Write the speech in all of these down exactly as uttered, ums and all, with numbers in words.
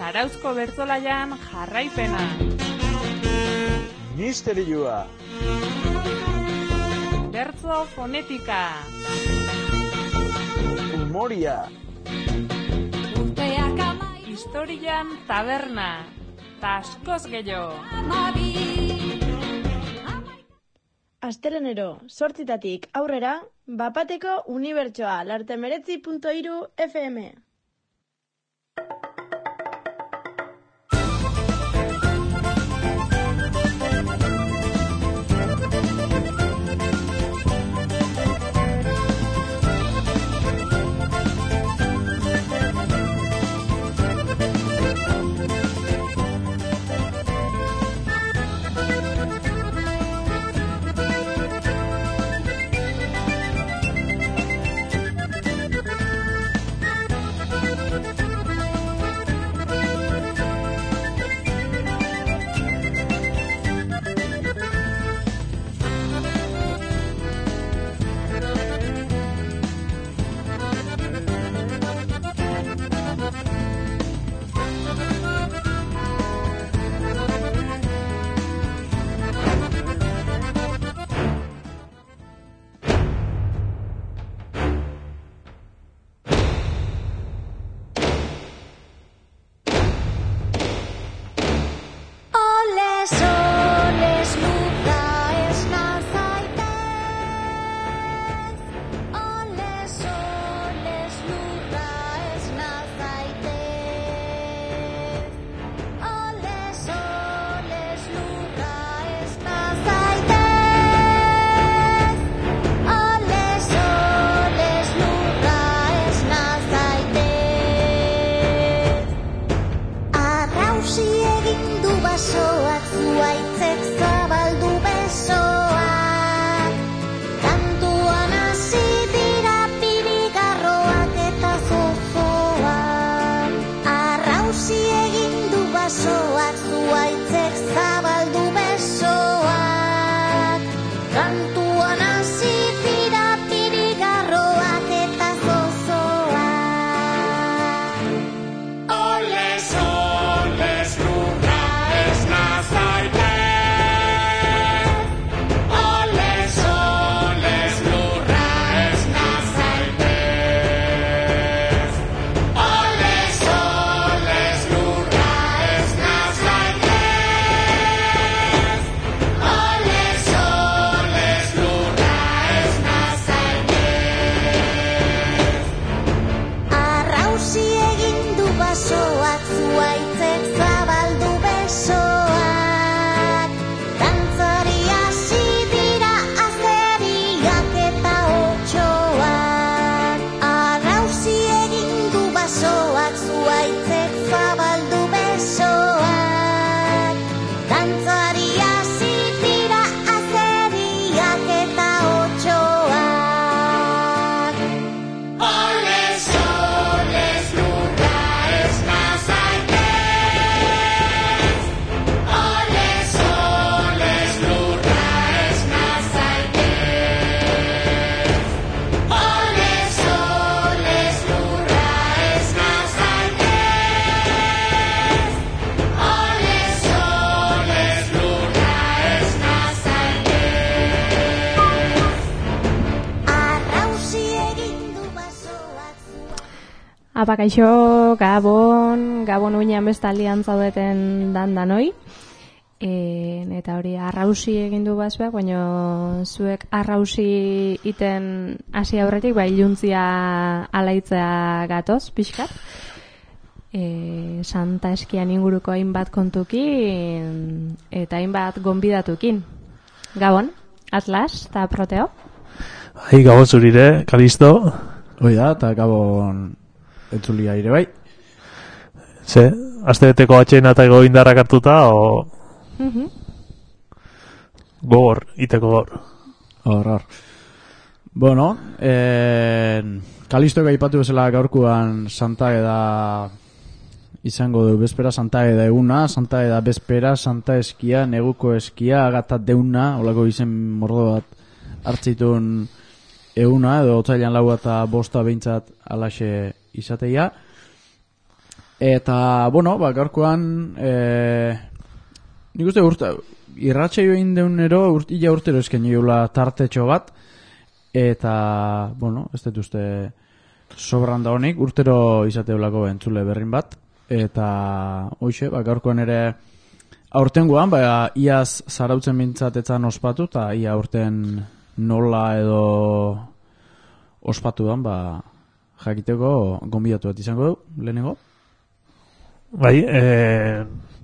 Zarauzko bertsolaian jarraipena. Misterioa. Bertso fonetika. Humoria. Historian taberna. Taskoz gehiago. Astelenero, zortzitatik aurrera, Bapateko unibertsoa lartemeretzi punto hiru F M. Apa kaixo, Gabon, Gabon uinean bestaldian zaudeten dan danoi. E, eta hori arrausi egin du bazuek, baina zuek arrausi iten hasi aurretik, bai iluntzia alaitzea gatoz, pixkat. E, Santa Eskian inguruko hainbat kontukin eta hainbat gonbidatukin. Gabon, Atlas eta Proteo. Hai, Gabon zurire, Kalisto. Hoi da, eta Gabon entzulia ire bai. Ze, astebeteko atxena eta ego indarrak hartuta, o... Uh-huh. Gogor, iteko gogor. Hor, hor. Bueno, eh, Kalisto gaipatu bezala gaurkuan Santa Eda izango du bezpera, Santa Eda eguna, Santa Eda bezpera, Santa Eskia, neguko eskia, agata deuna, holako izen mordo bat hartzitun eguna, edo otzailan lau eta bosta behintzat alaxe izateia. Eta, bueno, ba, gaurkoan, e, nik uste urte, irratxeio egin deunero, urt, ila urtero esken jola tartetxo bat, eta, bueno, ez dut uste sobran da honik, urtero izateulako entzule berrin bat, eta, hoxe, ba, gaurkoan ere, aurtengoan, ba, iaz zarautzen mintzatetzan ospatu, eta ia aurten nola edo ospatuan, ba, jakiteko gonbidatu bat izango du, lehenengo. Bai, eh,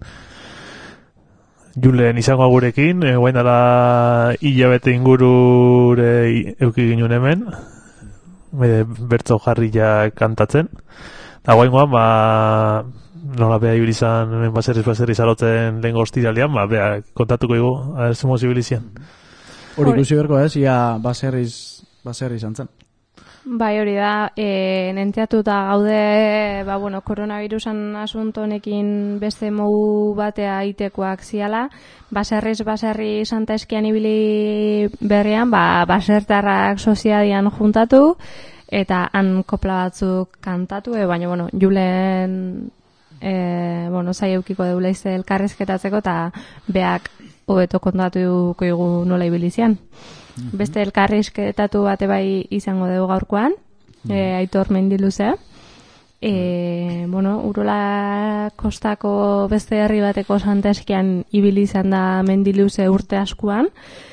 Julen izango gurekin, eh, guain dela hilabete ingurure euki ginen hemen, bere bertzo jarria kantatzen, eta guaingoan, ba, nola beha ibili izan, hemen baserriz baserriz arotzen lehen goztiralean, ba, beha kontatuko igu, aherzen mozibilizian. Hori ikusi berko ez, ia baserriz, baserriz antzen. Bai, hori da, e, nenteatuta gaude, ba, bueno, koronavirusan asunto honekin beste mogu batea itekoak ziala, baserriz baserri Santa Eskian ibili berrian, ba, basertarrak soziadian juntatu, eta han kopla batzuk kantatu, e, baina, bueno, Julen, e, bueno, zai eukiko deula izte elkarrizketatzeko, eta beak hobeto kontatu igu nola ibilizian. Beste elkarrizketatu bate bai izango dugu gaurkoan, e, Aitor Mendiluze. E, bueno, Urola kostako beste herri bateko Santa Eskian ibili izan da Mendiluze urte askuan,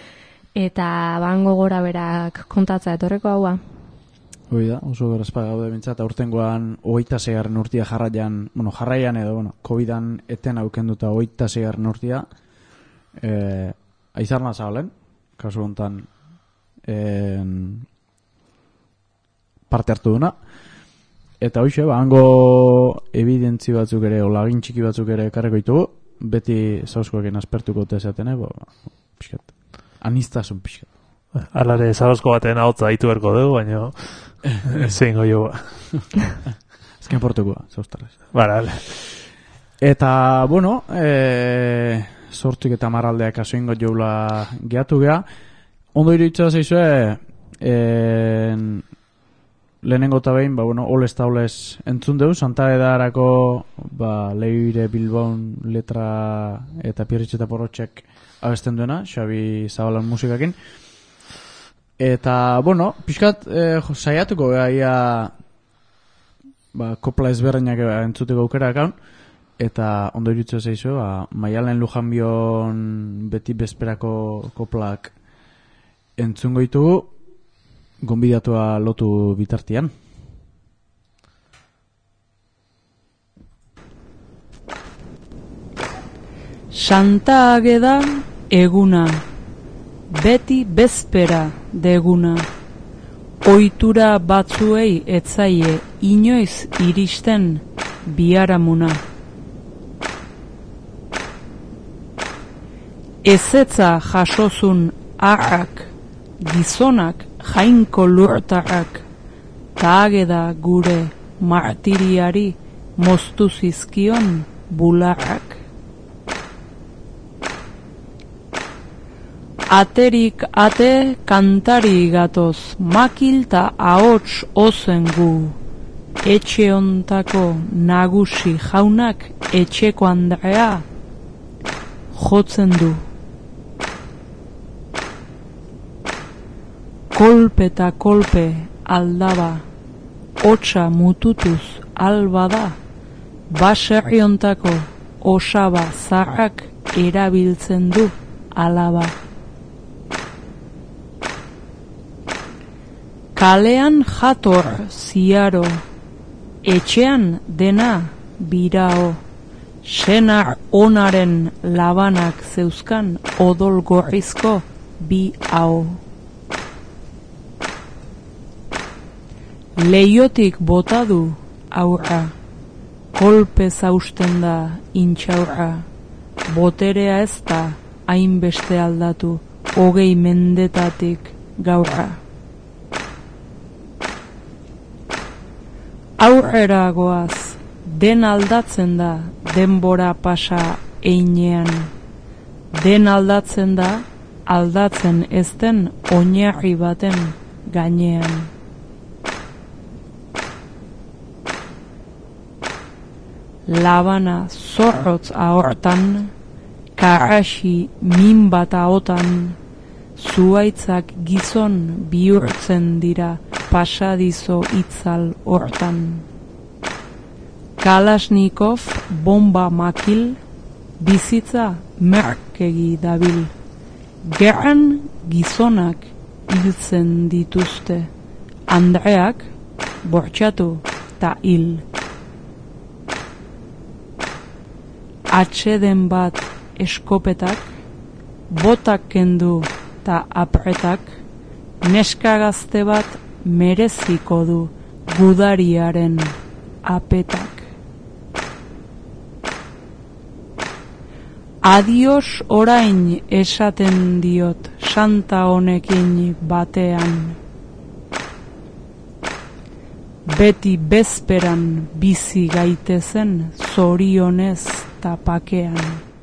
eta bango gora berak kontatza etorreko haua. Hoi da, oso berazpa gaude bintzat, aurtengoan hogeita seigarren urtia jarraian, bueno, jarraian edo, bueno, covidan eten aukenduta hogeita seigarren urtia, e, aizarna zabalen, kasu hontan en, parte hartu duna, eta hoxe, ba, hango evidentzi batzuk ere, olagin txiki batzuk ere karreko ditugu, beti zauzkoekin aspertuko tezatene, bo, pixkat, aniztasun pixkat. Alare, zauzko baten ahotza ditu berko dugu, baina zein goio ba. Ezken portukoa, zauztarrez. Bara, ale. Eta, bueno, e, sortzik eta maraldeak aso ingo joula gehatu geha. Ondo iruditzea zeizue, e, lehenengo eta behin, ba, bueno, oles eta oles entzun dugu, Santa Edarako, ba, Leire Bilbaun letra eta Pierritxe eta Porrotxek abesten duena, Xabi Zabalan musikakin. Eta, bueno, pixkat, eh, saiatuko beha ia, ba, kopla ezberdinak entzuteko aukera akaun, eta ondo iruditzea zeizue, ba, Maialen Lujanbion beti bezperako koplak entzungo ditugu, gonbidatua lotu bitartian. Santa Ageda eguna, beti bezpera deguna, ohitura batzuei etzaie inoiz iristen biharamuna. Ezetza jasozun arrak, gizonak jainko lurtarrak, ta Ageda gure martiriari moztu zizkion bularrak. Aterik ate kantari gatoz, makilta ahots ozen gu, etxe ontako nagusi jaunak etxeko andrea jotzen du. Kolpe eta kolpe aldaba, hotsa mututuz albada, baserri ontako osaba zarrak erabiltzen du alaba. Kalean jator ziaro, etxean dena birao, senar onaren labanak zeuzkan odol gorrizko bi hau. Leiotik bota du aurra, kolpe zausten da intxaurra, boterea ez da hainbeste aldatu, hogei mendetatik gaurra. Aurrera goaz, den aldatzen da denbora pasa einean. Den aldatzen da aldatzen ez den oinarri baten gainean. labana zorrotz ahortan, karrasi min bat ahotan, zuaitzak gizon bihurtzen dira pasadizo itzal hortan. Kalasnikov bomba makil, bizitza merkegi dabil. Gerran gizonak hiltzen dituzte, Andreak bortxatu ta hil. Atxeden bat eskopetak, botak kendu ta apretak, neska gazte bat mereziko du gudariaren apetak. Adios orain esaten diot santa honekin batean. Beti bezperan bizi gaitezen zorionez tapakean.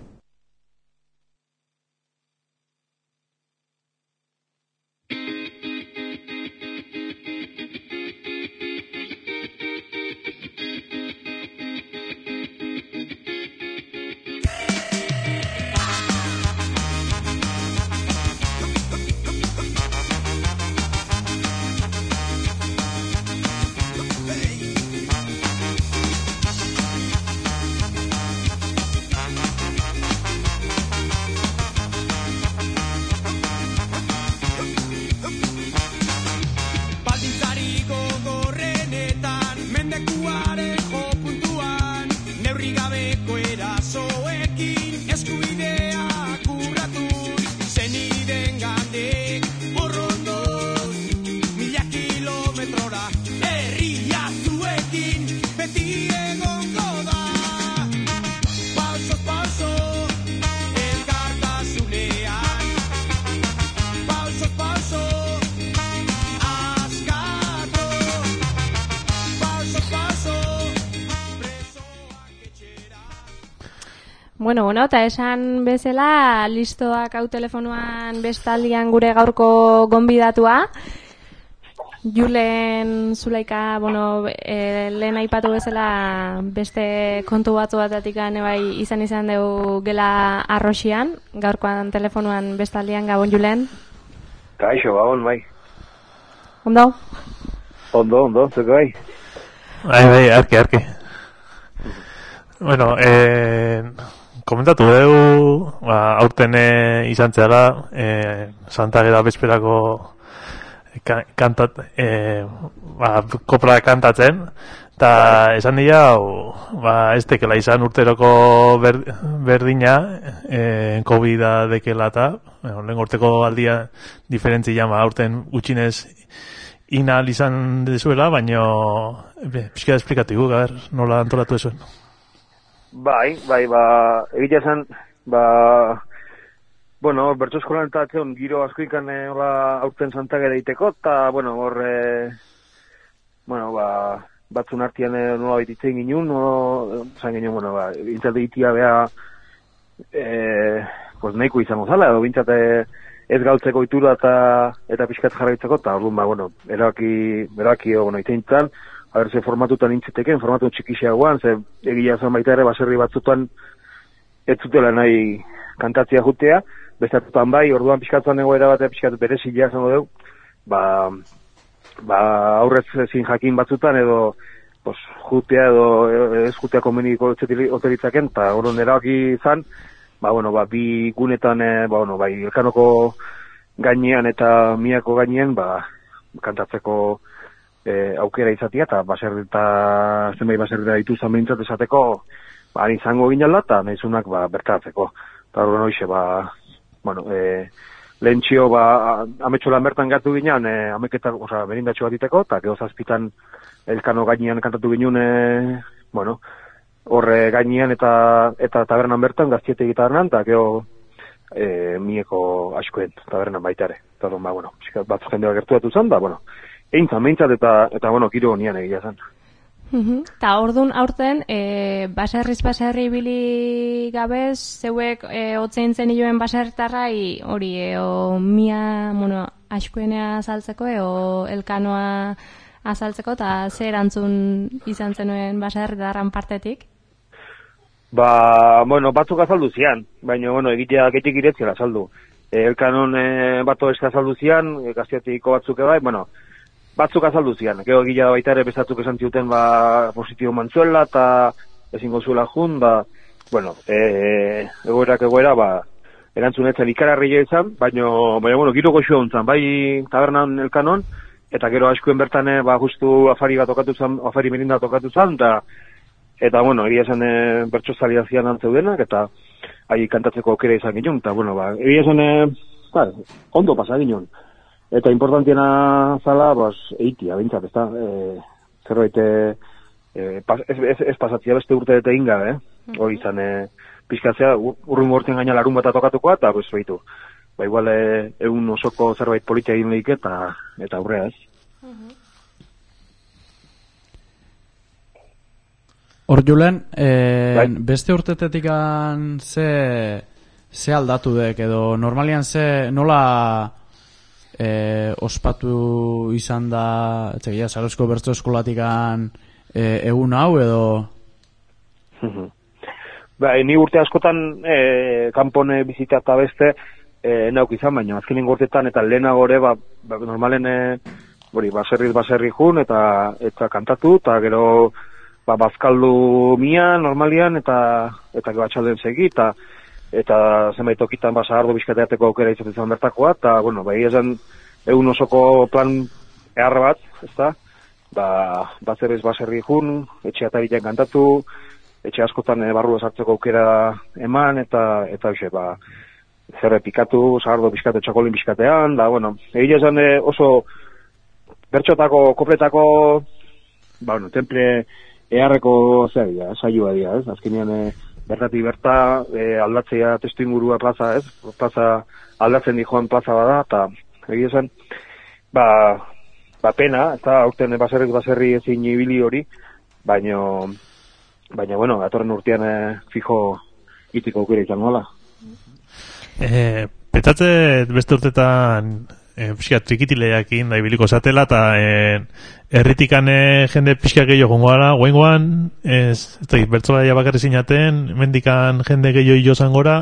Bueno, bueno, eta esan bezala, listoak hau telefonoan bestaldian gure gaurko gonbidatua. Julen Zulaika, bueno, e, lehen aipatu bezala beste kontu batzu batatik bai izan izan dugu gela arroxian, gaurkoan telefonoan bestaldian. Gabon, Julen? Kaixo, gabon, bai. Ondo? Ondo, ondo, zuko bai. Bai, bai, arke, arke. Bueno, eh... komentatu dugu, ba, aurten izan zela, e, Santa Geda bezperako ka, kantat, e, ba, kopra kantatzen, eta esan dira, ba, ez tekela izan urteroko ber, berdina, e, COVID-a dekela eta, lehen urteko aldia diferentzia, ba, aurten gutxinez inal izan dezuela, baina, pixka esplikatigu, gaber, nola antolatu ezuen. Bai, bai, ba, egitea zen, ba, bueno, bertso eskolan eta atzeon giro asko ikan e, aurten Santa Geda iteko, eta, bueno, hor, e, bueno, ba, batzun artian e, nola baititzen ginen, no, zan ginen, bueno, ba, bintzate itia beha, e, pues, nahiko izango zala, edo bintzate ez galtzeko itura eta, eta pixkat jarraitzeko, eta, orduan, ba, bueno, erabaki, erabaki, bueno, itein zan, haber, ze formatutan intziteken, formatu txikixiagoan, ze egia zen baita ere baserri batzutan ez zutela nahi kantatzia jutea, bestatutan bai, orduan pixkatuan egoera bat pixkatu berezila zango dugu, ba, ba aurrez ezin jakin batzutan edo pues, jutea edo ez jutea komuniko oteritzaken, eta orduan erabaki izan, ba, bueno, ba, bi gunetan, e, ba, bueno, bai, Elkanoko gainean eta Miako gainean, ba, kantatzeko E, aukera izatea, eta baserri eta zenbait baserri da ditu zamentzat esateko, ba, hain izango ginala, eta nahizunak, ba, bertatzeko. Eta horren hoxe, ba, bueno, e, lehen txio, ba, ametxolan bertan gatu ginean, e, ameketak, oza, berindatxo bat diteko, eta geho zazpitan Elkano gainean kantatu ginen, e, bueno, horre gainean eta eta tabernan bertan, gaztiete gitarnan, eta geho e, Mieko askoen tabernan baita ere. Eta, ba, bueno, bat jendea gertu datu zen, da, bueno, eintzan, meintzat eta, eta bueno, kiro honian egia zen. Eta orduan aurten, e, baserriz baserri bili gabez, zeuek e, otzein zen joen basertarrai hori, e, o Mia, bueno, askoenea azaltzeko, e, o Elkanoa azaltzeko, eta zer erantzun izan zenuen baserritarran partetik? Ba, bueno, batzuk azaldu zian, baina, bueno, egitea getik iretzela azaldu. E, elkanon e, bato eska azaldu zian, e, gaztiatiko batzuk bai, bueno, batzuk azaldu zian. Gero egitea baita ere bezatzuk esan ziuten, ba, positibo mantzuela, eta ezingo zuela jun, ba, bueno, e, egoerak egoera, ba, erantzunetzen ikararria izan, baina, baina, bueno, giro goxua hontzan, bai tabernan elkanon, eta gero askuen bertan, ba, justu afari bat tokatu zan, afari merinda tokatu zan, eta Eta, bueno, egia esan e, bertso zalia zian antzeudenak, eta ahi kantatzeko aukera izan ginen, eta, bueno, ba, egia esan, e, ba, ondo pasa ginen. Eta importantiena zala, bas, eitia, bintzat, ez da, e, zerbait, e, pas, ez, ez, ez pasatzia beste urte eta inga, eh? Hori izan, e, pizkatzea, urrun gortzen gaina larun bat tokatukoa, eta, pues, behitu, ba, igual, e, egun osoko zerbait politia egin lehik, eta, eta aurrea, ez? Uh-huh. Hor Julen, eh, bai. Beste urtetetik ze, ze aldatu dek, edo normalian ze nola eh, ospatu izan da, etxekia, Sarozko bertso eskolatik eh, egun hau, edo? Ba, ni urte askotan eh, kanpone bizita eta beste eh, nauk izan, baina azkenin urtetan eta lehenago ere, ba, ba, normalen eh, bori, baserriz baserri jun, eta, eta kantatu, eta gero ba, bazkaldu mia normalian, eta eta batxalden segi, eta eta zenbait tokitan ba, sagardo bizkateateko aukera izaten zen bertakoa, eta, bueno, ba, esan egun osoko plan ehar bat, ezta, ba, bazerriz baserri jun, etxe ataritzen kantatu, etxe askotan e, barru sartzeko aukera eman, eta, eta, hoxe, ba, zerre pikatu, sagardo bizkate, txakolin bizkatean, da, bueno, egia esan e, oso bertxotako, kopletako, ba, bueno, temple eharreko zer dira, saioa dira, ez? Azkenean e, bertatik berta e, aldatzea testu ingurua plaza, ez? Plaza aldatzen di joan plaza bada, eta egia esan, ba, ba pena, eta aurten baserrik baserri ezin ibili hori, baino, baina, bueno, datorren urtean e, fijo itiko aukera izan nola. Eh, petatze beste urtetan E, pixka trikitileakin da ibiliko zatela, eta e, erritikan e, jende pixka gehiago jongo gara, guaingoan, ez, ez da, bertzolaia bakarri zinaten, mendikan jende gehiago hilo zangora?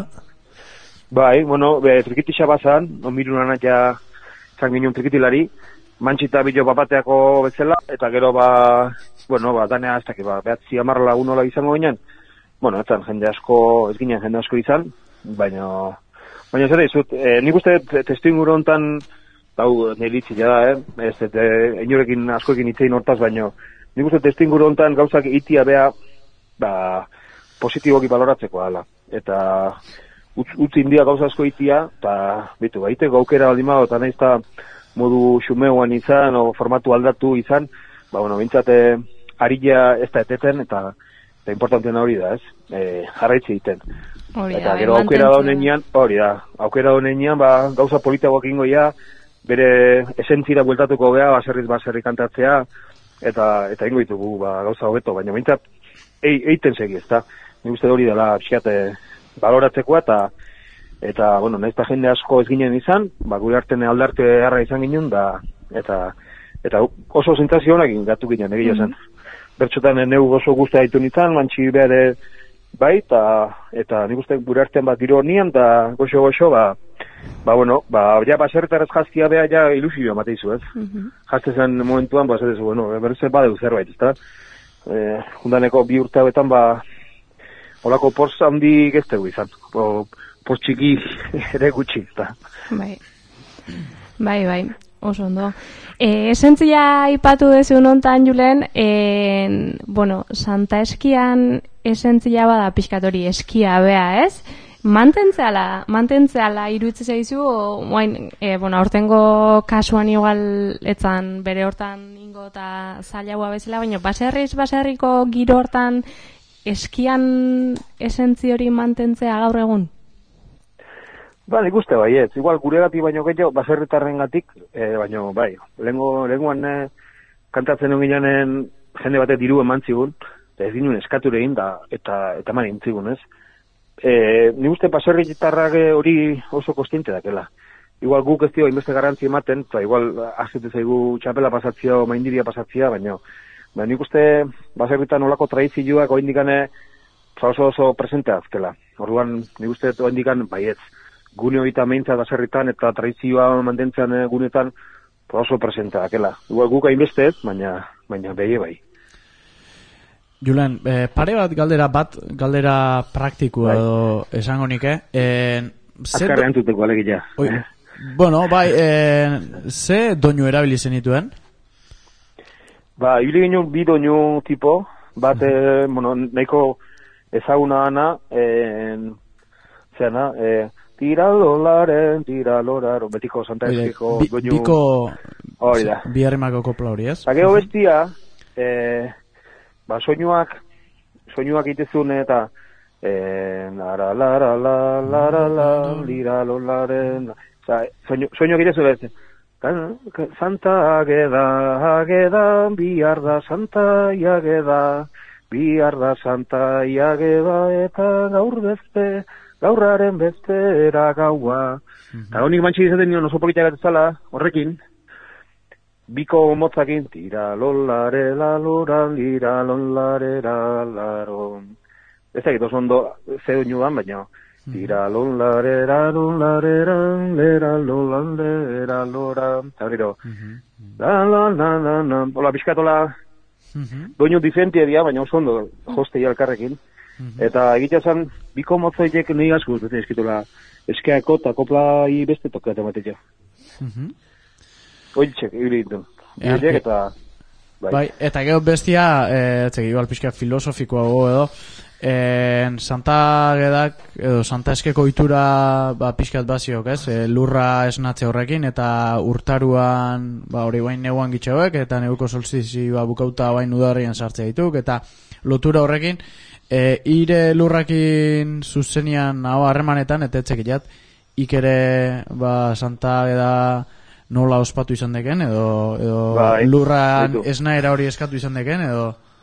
Bai, bueno, be, trikitisa bazan, onbirunan ja zan ginen trikitilari, mantxita bilo papateako bezala, eta gero ba, bueno, ba, danea ez dakit, ba, behatzi amarra lagunola izango ginen, bueno, etzan jende asko, ez ginen jende asko izan, baina, baina zer dizut, e, nik uste testu inguru hontan, hau nilitzi da, eh? Ez, eta inorekin askoekin itzein hortaz, baino, nik uste testu inguru hontan gauzak itia bea, ba, positiboki baloratzeko ala. Eta utz, utzi india gauza asko itia, eta, bitu, baite gaukera aldima, eta nahiz eta modu xumeuan izan, o formatu aldatu izan, ba, bueno, bintzate, arilla ez da eteten, eta, eta importantena hori da, ez? E, jarraitzi egiten. Eta gero aukera da honean, hori da, aukera da honean, ba, gauza politagoak ingoia, bere esentzira bueltatuko gea, baserriz baserri kantatzea, eta eta ingo ditugu ba, gauza hobeto, baina bintzat, eiten segi, ezta? Nik uste hori dela, pixkat, baloratzekoa, eta, eta, bueno, nahiz eta jende asko ez ginen izan, ba, gure arten aldarte harra izan ginen, da, eta, eta oso sentsazio honak gatu ginen, egia zen. Mm-hmm. Bertxotan neu oso guztia ditu nintzen, mantxi behar bai, eta, eta nik uste gure artean bat diro nian, eta goxo-goxo, ba, ba, bueno, ba, ja, baserretaraz jaztia beha, ja, ilusioa mateizu, ez? Mm-hmm. Jazte zen momentuan, ba, ez bueno, berriz badeu zerbait, ez da? E, jundaneko bi urte hauetan, ba, holako porz handi geztegu izan, o, porz txiki ere gutxi, ez da? Bai, bai, bai, oso ondo. E, esentzia ipatu dezu nontan, Julen, e, bueno, Santa Eskian esentzia bada pixkatori eskia bea, ez? Mantentzeala, mantentzeala iruditze zaizu, oain, e, bueno, aurtengo kasuan igual etzan bere hortan ingo eta zailagoa bezala, baina baserriz baserriko giro hortan eskian esentzi hori mantentzea gaur egun? Ba, nik uste bai, ez. Igual guregatik baino gehiago, baserritarren gatik, e, baino, bai, lehengo, lehenguan e, kantatzen ongilanen jende batek diru eman zigun, ez ginen eskatu egin da, eta, eta man intzigun, ez? E, nik uste baserritarrak hori oso kostiente dakela. Igual guk ez dio inbeste garrantzi ematen, eta igual azete zaigu txapela pasatzia o maindiria pasatzia, baina ba, nik uste baserritan olako tradizioak oindikane oso oso presente azkela. Orduan, nik uste dut indikan, baietz, gune horita meintza da zerritan eta tradizioa mantentzen eh, gunetan oso presente dakela. Igual guk hainbeste ez, baina, baina behi bai. Julen, eh, pare bat galdera bat, galdera praktikoa bai. edo esango nike. Eh, Azkarrean tuteko alegia. Oi, bueno, bai, eh, ze doinu erabili zenituen? Ba, ibili ginen bi doinu tipo, bat, eh, bueno, nahiko ezaguna ana, eh, zeana, eh, tiralolaren, tiralolaren, betiko Santa Eskeko bi, doinu. Biko, hori da. bi harrimako kopla hori, ez? Eta gero bestia, eh, ba, soinuak, soinuak itezun eta, eh, lara, lara, lara, lara, lara, tiralolaren, oza, soinu, soinuak itezun ez, Santa ageda, ageda, bihar da Santa iageda, bihar da Santa iageda, eta gaur beste, gaurraren bestera gaua. Eta honik mantxik izaten nion oso politia gatzala, horrekin, biko motzakin, tira lolare la lora, lira lolare la laro. Ez dakit oso ondo ze doinuan, baina, tira lolare la lolare la lera lolare lora. Eta gero, la la la la la, hola pixkatola, doinu diferentia dira, baina oso ondo jostei alkarrekin. Eta egitea zen, biko motzoitek nahi asko bete eskitola eskeako eta koplai beste tokatu ematetia. Oiltxek, ibili ditu. Ibili eta... Bai. Bai, eta gero bestia, eh, txek, igual pixka filosofikoago edo, eh, Santa Gedak, edo Santa Eskeko itura, ba, pixkat baziok, ez? Eh, lurra esnatze horrekin, eta urtaruan, ba, hori bain neguan gitxauek, eta neguko solstizi, ba, bukauta bain udarrian sartzea dituk, eta lotura horrekin, E, ire lurrakin zuzenian hau harremanetan, eta etxekiat, ikere ba, Santa Geda nola ospatu izan deken, edo, edo bai, lurran esnaera hori eskatu izan deken, edo...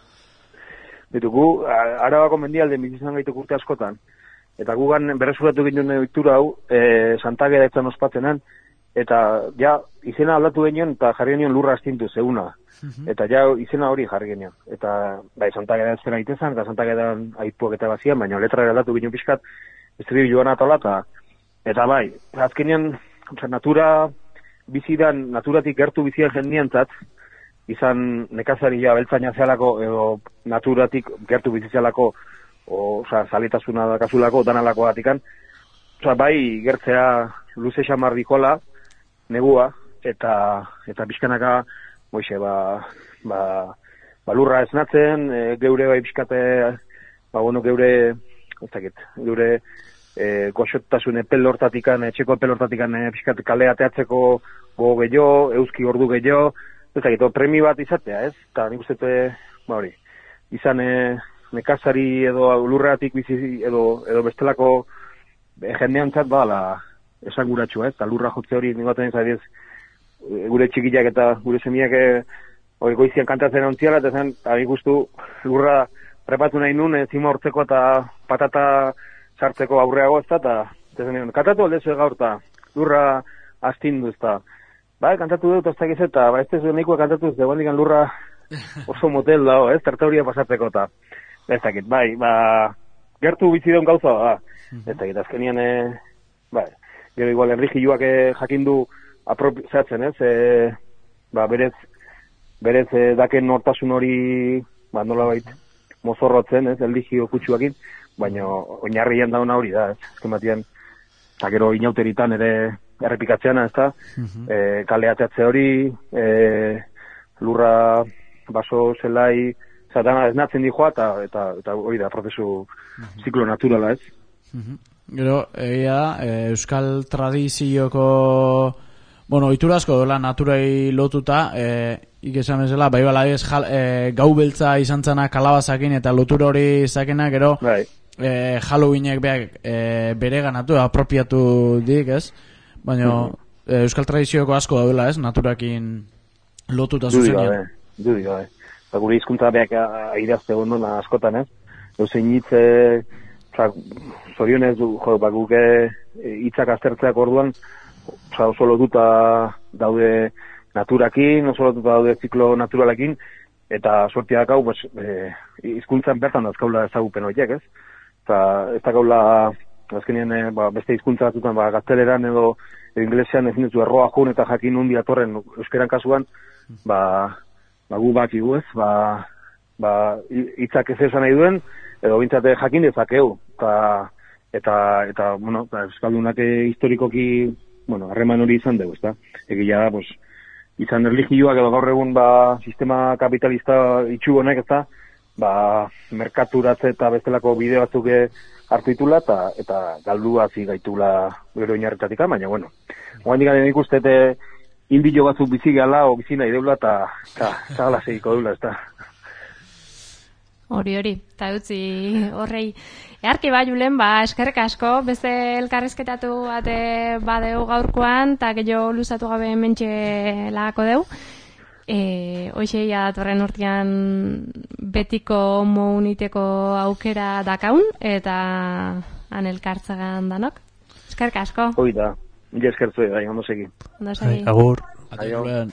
Bitu, gu, Arabako mendialde bizizan gaitu urte askotan, eta gugan berresuratu ginen ohitura hau, e, Santa Geda etzan ospatzenan, eta ja, izena aldatu ginen, eta jarri ginen lurra astintu, zeuna. Eta ja izena hori jarri genion. Eta bai, Santa Geda ezpera itezan, eta Santa Gedan aipuak eta bazian, baina letra aldatu ginen pixkat, ez dira joan atola, eta, eta bai, azkenean, oza, natura bizidan, naturatik gertu bizian jendientzat, izan nekazaria beltzaina zealako, edo naturatik gertu bizizialako, oza, zaletasuna dakazulako, danalako batikan, oza, bai, gertzea luze xamar dikola, negua, eta, eta pixkanaka, Moixe, ba, ba, ba lurra esnatzen, e, geure bai pixkate, ba, bueno, geure, ez dakit, geure e, goxotasune pelortatikan, etxeko pelortatikan e, pixkate kalea teatzeko go gehiago, euski ordu gehiago, ez dakit, premi bat izatea, ez? Eta nik uste, ba hori, izan e, nekazari edo lurratik bizi edo, edo bestelako e, jendeantzat, ba, la, esanguratsua, ez? Eta lurra jotze hori, nik baten ez, gure txikiak eta gure semiak hori goizian kantatzen ontziala, eta zen, eta ikustu lurra prepatu nahi nun, zima hortzeko eta patata sartzeko aurreago ez da, eta zen, kantatu aldezu gaur, eta lurra astindu ez da. Ba, kantatu dut ez dakiz eta, ba, ez tezu nahikoa kantatu ez, deguan dikan lurra oso motel dago, ez, tertauria pasatzeko eta, ez dakit, bai, ba, gertu bizidon gauza, ba, ez dakit, azkenian, e, ba, gero igual, Enrigi Joak jakindu apropiatzen, ez, e, ba, berez, berez e, daken nortasun hori, ba, nola bait, mozorrotzen, ez, eligio kutsuakin, baina oinarrian dauna hori da, ez, ezken batian, eta gero inauteritan ere errepikatzeana, ez da, uh-huh. e, kaleateatze hori, e, lurra, baso, zelai, zatana esnatzen dijoa, eta, eta, eta hori da, prozesu uh-huh. ziklo naturala, ez. Uh-huh. Gero, egia, e, euskal tradizioko bueno, ohitura asko dela naturai lotuta, eh, ikesan bezala, bai bala ez, e, gau beltza izan zana kalabazakin eta lotura hori izakena, gero, bai. e, Halloweenek beak e, bere ganatu, apropiatu dik, ez? Baina, mm-hmm. e, euskal tradizioko asko daudela, ez? Naturakin lotuta zuzenean. Dudi gabe, ba, gure hizkuntza beak airazte gondon askotan, ez? Eusein hitze, zorionez, jo, ba, guke hitzak aztertzeak orduan, oso lotuta daude naturakin, oso lotuta daude ziklo naturalekin, eta suertia dakau, pues, e, hizkuntzan bertan dazkaula ezagupen horiek, ez? Eta ez dakaula, azkenean, e, ba, beste hizkuntza batzutan, ba, gazteleran edo inglesean ezin duzu erroa joan eta jakin hundi atorren euskeran kasuan, ba, ba gu bakigu, ez? Ba, ba, hitzak ez esan nahi duen, edo bintzate jakin dezakeu, eta, eta, eta, bueno, euskaldunak historikoki, bueno, harreman hori izan dugu, ezta? Egia da, pues, izan erligioak edo gaur egun, ba, sistema kapitalista itxu honek, ezta? Ba, merkaturatze eta bestelako bide batzuk hartu ditula, eta, eta galdu hazi gaitula gero inarretatik, baina, bueno, oain digan ikuste, inbilo batzuk bizi gala, o bizi nahi deula, eta, eta, zagala segiko deula, ezta? Hori, hori, eta utzi horrei. Earki ba, Julen, ba, eskerrik asko, beste elkarrizketatu bate badeu gaurkoan, eta gehiago luzatu gabe mentxe lagako deu. E, Hoxeia datorren urtean betiko mouniteko aukera dakaun, eta han elkartzagan danok. Eskerrik asko. Hoi da, mila eskertzu da, ondo segi. Ondo segi. Agur. Agur.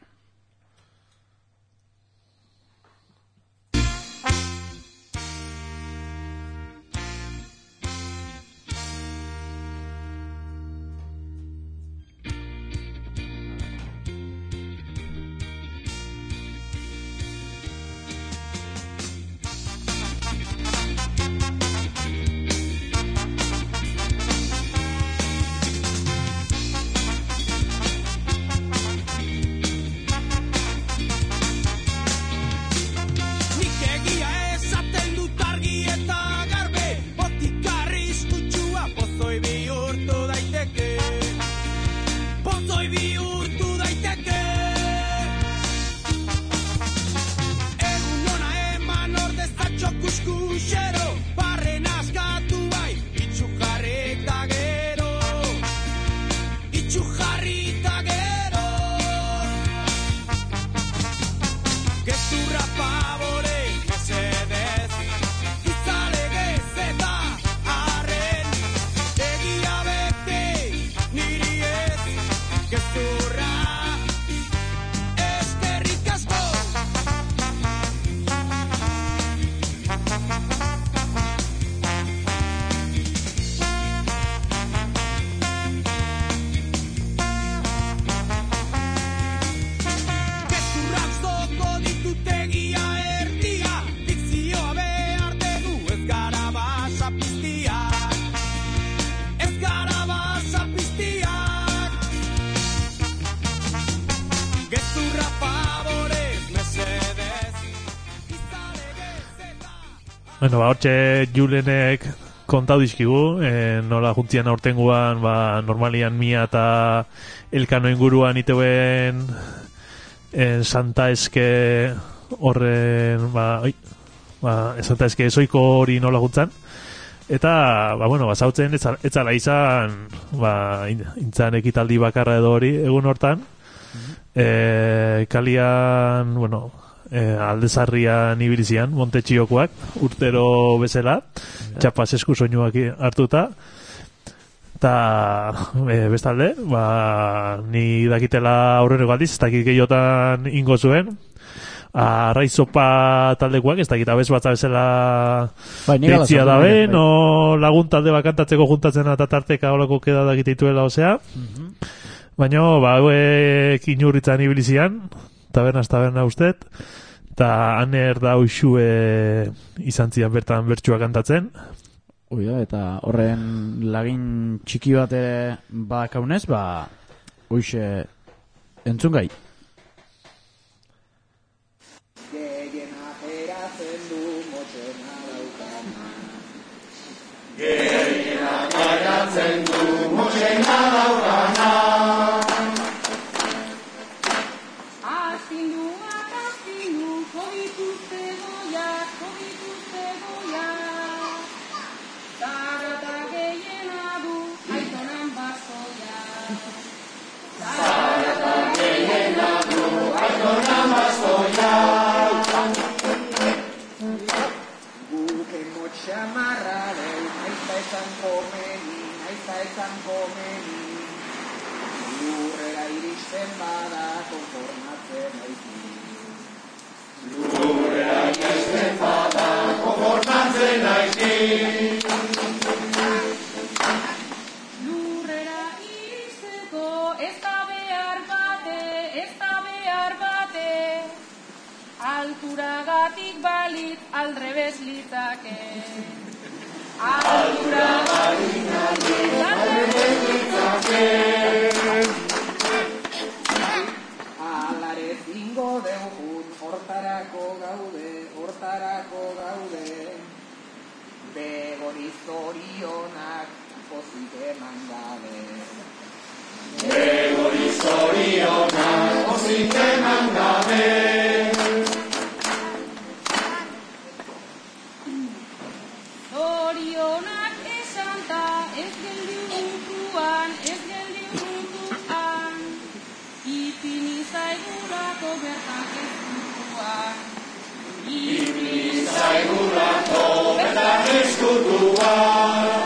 Bueno, ba, hortxe Julenek kontau dizkigu, e, nola juntzian aurtenguan, ba, normalian mia eta elkano inguruan iteuen en Santa Eske horren, ba, oi, ba, Santa Eske esoiko hori nola juntzan. Eta, ba, bueno, basautzen etzala izan, ba, intzan ekitaldi bakarra edo hori egun hortan. Mm-hmm. E, kalian, bueno, e, aldezarrian ibilizian, Montetxiokoak, urtero bezala, yeah. Txapas esku soinuak hartuta. Eta, e, bestalde, ba, ni dakitela aurrero galdiz, ez dakit gehiotan ingo zuen, Arraizopa taldekoak, ez dakit abez batza bezala bai, deitzia dabe, no lagun talde bakantatzeko juntatzen eta tarteka holako keda dakiteituela, osea. Mm-hmm. Baina, ba, hauek inurritzan ibilizian, tabernaz taberna ustet, eta aner da uxue izan zian bertan bertxua kantatzen. Ui da, eta horren lagin txiki bat ere bakaunez, ba, uxe entzun gai. Gerina paratzen du mozena daukana. Azinduak, azindu, kodituzte goiak, kodituzte goiak. Zarata gehiena du, aitonan bazoiak. Zarata gehiena du, aitonan bazoiak. Guke motxamarra deu, naizta esan komeni, naizta esan komeni. Lurrera iristen bada konformatzen aizi. Lurrera iesten bada, konformatzen naiz ni. Lurrera iristeko ez da behar bate, ez da behar bate. Alturagatik balit aldrebes litzake. Alturagatik balit aldrebes litzake. Alare zingo deugun, hortarako gaude, hortarako gaude. Begori zorionak pozik eman gabe. Begori zorionak pozik eman gabe. Zorionak esanta ez geldi urtuan, ez geldi urtuan. Ipini zaigurako bertan ezkutuan. Ipini zaigurako bertan ezkutuan.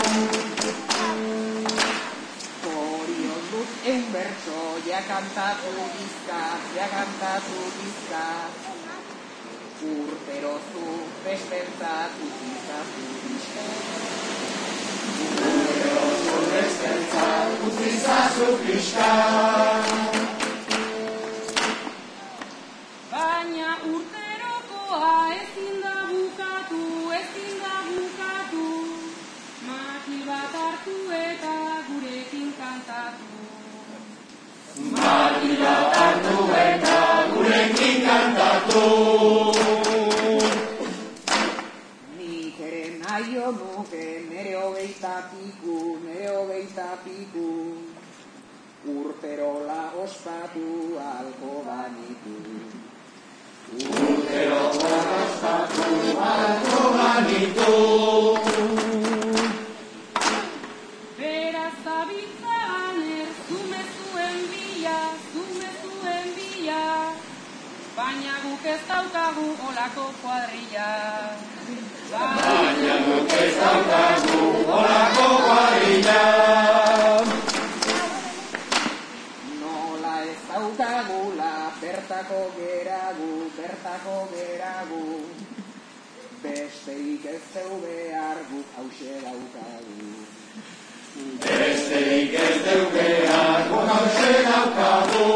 Zorion dut en bertso, ja kantatu bizkaz, ja kantatu bizkaz. Urtero zu bestentzat utzizatu bizkaz. Urtero zu bestentzat utzizatu bizkaz. Baina urterokoa ezin da bukatu, ezin da bukatu. Maki bat hartu eta gurekin kantatu. Maki bat hartu eta gurekin kantatu. Nik ere naio nuke nere hogeita piku, nere hogeita piku. Urterola ospatu alko banitu. Urtero ospatu alko banitu. Beraz zabitza aner, zume zuen bila, zume zuen bila. Baina guk ez daukagu olako kuadrilla. Baina guk ez daukagu olako kuadrilla. Nola ez daukagula bertako geragu, bertako geragu. Besteik ez zeu behar guk hause daukagu. Besteik ez deu behar guk hause daukagu.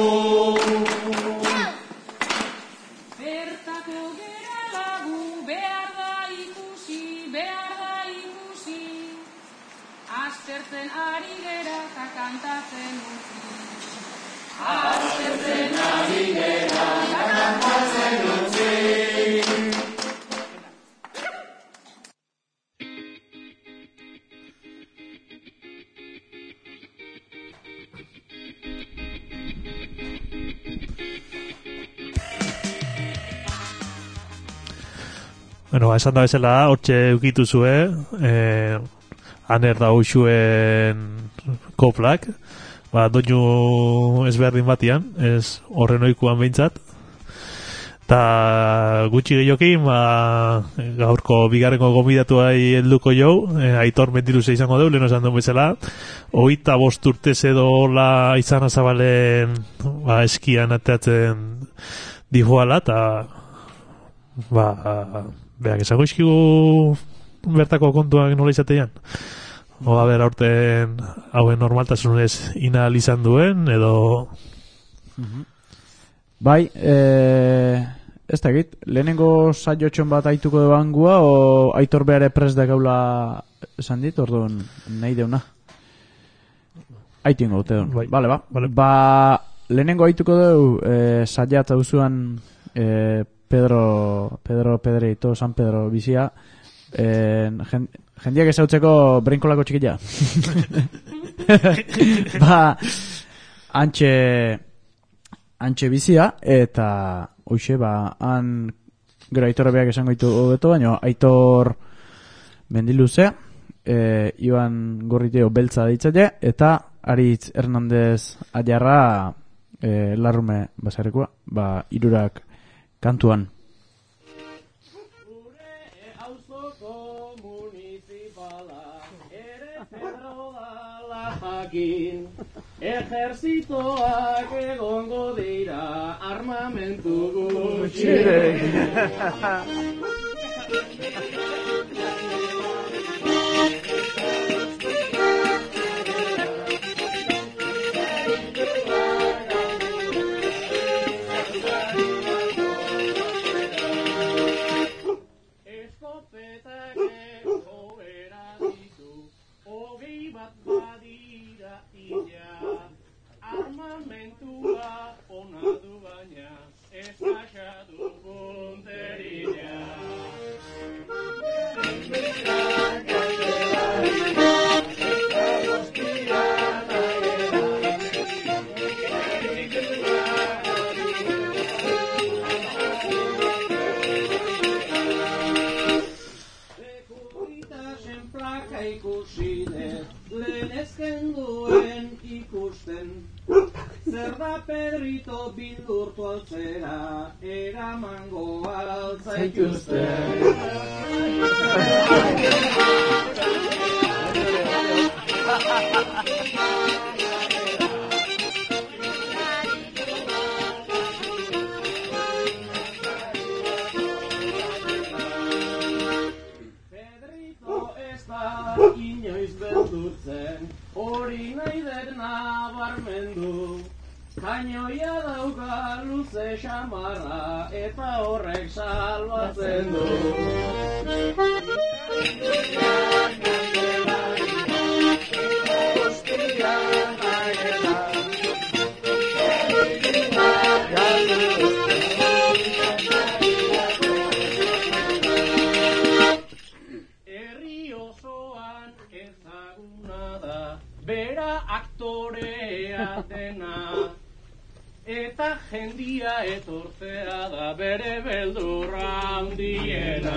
Bertako geralagu behar da ikusi, behar da ikusi. Aztertzen ari gera eta kantatzen utzi. Aztertzen ari gera eta kantatzen utzi. Bueno, ba, esan da bezala, hortxe eukitu zue, eh, aner da hoxuen koplak, ba, doinu ezberdin batian, ez horren oikuan behintzat, eta gutxi gehiokin, ba, gaurko bigarrengo gonbidatuai helduko jau, eh, Aitor Mendiluze izango deu, lehen esan duen bezala, hogeita bost urtez edo hola izan azabalen, ba, eskian ateatzen dihoala, eta ba, beak esango izkigu bertako kontuak nola izatean. O, a ber, aurten hauen normaltasunez inal izan duen, edo... Bai, eh, ez da egit, lehenengo saiotxon bat aituko debangua, o Aitor behar epres da gaula esan dit, orduan nahi deuna. Aitin gaute duen. Bai. Bale, ba. Vale. Ba, lehenengo aituko deu, eh, saiat hauzuan eh, Pedro, Pedro Pedreito, San Pedro bizia, eh, jen, jendiak ezautzeko breinkolako txikila. Ba, antxe, antxe bizia, eta hoxe, ba, han, gero Aitorra beak esango ditu hobeto, baina Aitor Mendiluze, eh, Iban Gorriteo beltza ditzate, eta Aritz Hernandez Aiarra eh, larrume basarrekoa, ba, irurak kantuan. Gure auzoko municipala ere Pedro dala jakin. Ejerzitoak egongo dira armamentu gutxirekin. Eskopetak egoera ditu, hogei bat badira illa. Armamentua ona du baina, ez pasatu punteria. Sekuritasen plaka ikusi dut, lehen ezken duen ikusten. Zer da Pedrito bildurtu altzera, eramango altzaituzten. Pedrito ez da inoiz beldurtzen, hori nahi dut nabarmendu. Kainoia dauka luze xamarra eta horrek salbatzen du. Herri osoan ezaguna da, bera aktorea dena. Eta jendia etortzea da bere beldurra handiena.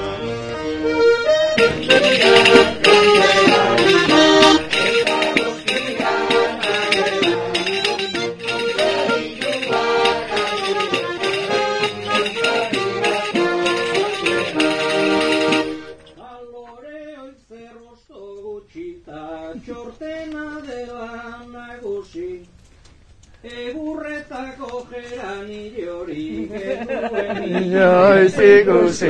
Aloreo zerrosto gutxita, txortena dela nagusi. Egurretako geranillorik eduen inoiz ikusi.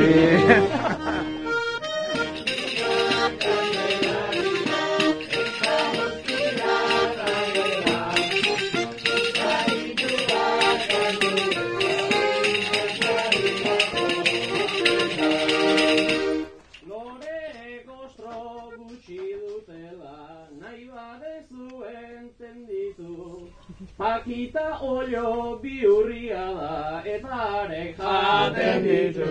Nore egostro gutxi dutela, nahi badezu entenditu. Pakita olio bihurria da eta arek jaten ditu.